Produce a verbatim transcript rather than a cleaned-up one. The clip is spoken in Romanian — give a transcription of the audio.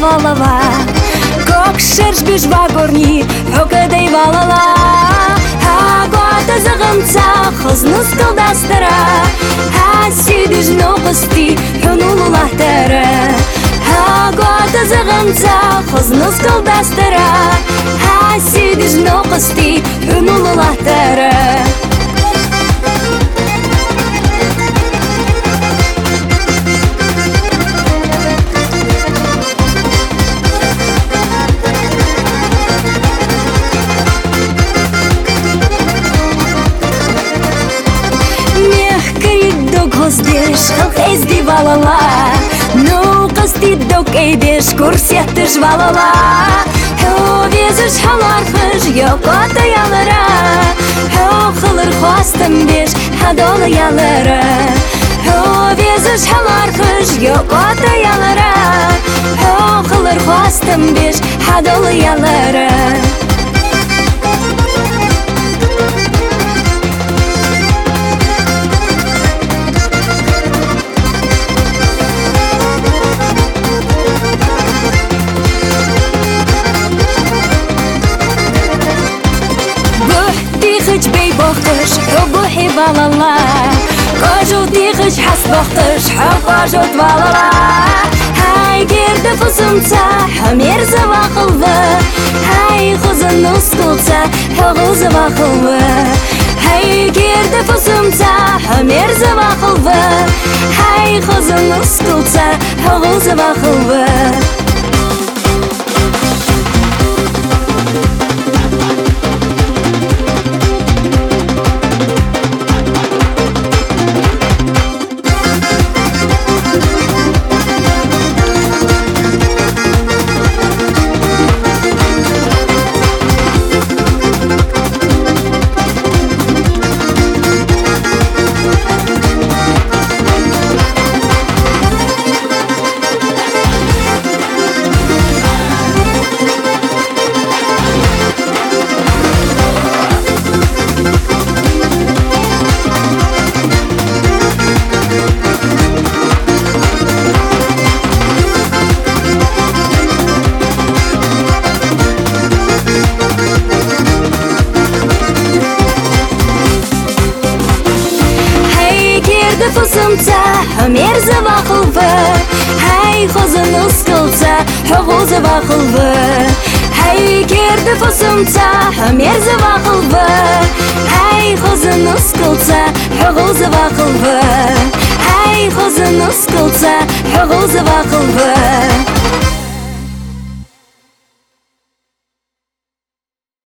valava Kok shersh bishva gorni Hokadei valala Hagota zagantza Khoznus kaldastara Hasidish noqasti Hunulu lahtara Hagota zagantza Khoznus kaldastara Hasidish noqasti Hunulu lahtara Здесь хелхезди валала Ну қасти док эйдеш курсияттыш валала Хо везыш халархыш йокота ялара Хо хылыр хвастым беш хадола ялара Хо везыш халархыш йокота ялара Хо хылыр хвастым беш хадола ялара بختش حبوحي بالله كاجو تيخش حس بختش حقاجو تبالله هاي قرد فصمتا حمير زوا خلوه هاي خزن نسكلتا حغو زوا خلوه هاي قرد فصمتا حمير زوا خلوه هاي خزن نسكلتا حغو زوا خلوه فصمتا حمير زوا خلوه هاي خزن نسكلتا حغو زوا خلوه هاي كرد فصمتا حمير زوا خلوه هاي خزن نسكلتا حغو زوا خلوه هاي خزن نسكلتا حغو زوا خلوه